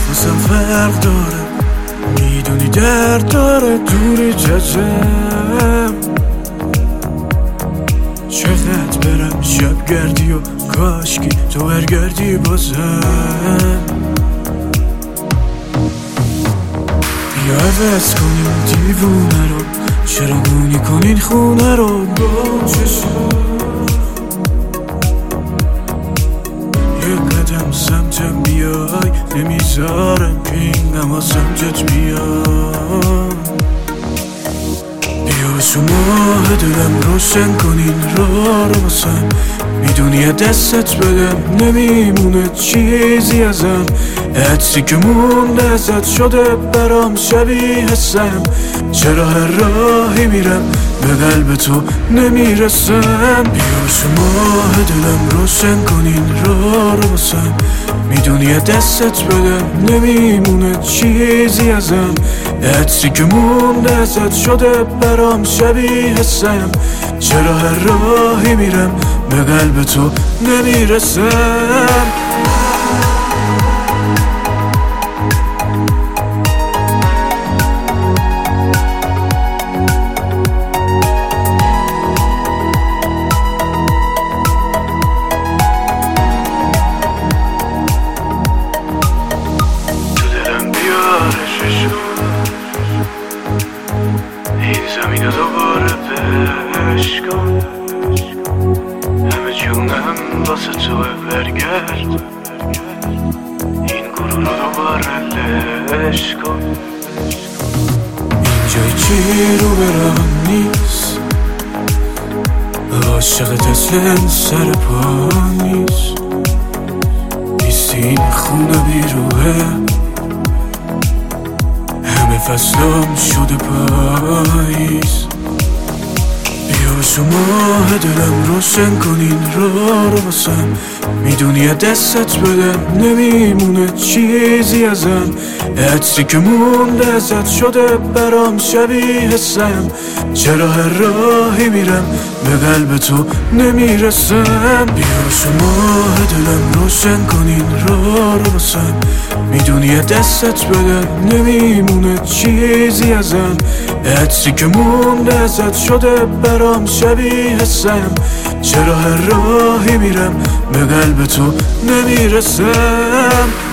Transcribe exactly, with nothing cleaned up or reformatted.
واسم فرق داره، میدونی درد داره دوری ججم. چقدر برم شب گردی و کاشکی تو برگردی بازم. بیا عوض کنیم دیوونه رو، چرا گونی کنین خونه رو با چشم. یه قدم سمتم بیای، نمیذارم که این نما سمتت بیای. بیا شما دلم روشن کنین را رو باسم، میدونی دستت بدم نمیمونه چیزی ازم. حدسی که مونده ازت شده برام شبیه حسم. چرا هر راهی میرم به قلب تو نمیرسم. بیا شما دلم روشن کنین را رو باسم، میدونی دستت بدم نمیمونه چیزی ازم. حدسی که مونده ازت شده برام شبیه حسم. چرا هر راهی میرم به قلب تو نمیرسم. این زمین رو دوباره بهش کن، همه جونم واسه تو برگرد. این گروه رو دوباره لش کن. اینجای چی رو برام نیست، عاشقت اصلا سر پا نیست. نیستی این خونه بیروه، همه فصلام شده پاییز. بیا شما دلم روشن کنین را رو باسم، میدونی دستت بدم نمیمونه چیزی ازم. حدسی که مونده ازت شده برام شبیه حسم. چرا هر راهی میرم به قلب تو نمیرسم. بیا شما دلم روشن کنین را رو باسم، میدونی دستت بدم نمیمونه چیزی ازم. حدسی که مونده ازت شده برام شبیه حسم. چرا هر راهی میرم به قلب تو نمیرسم.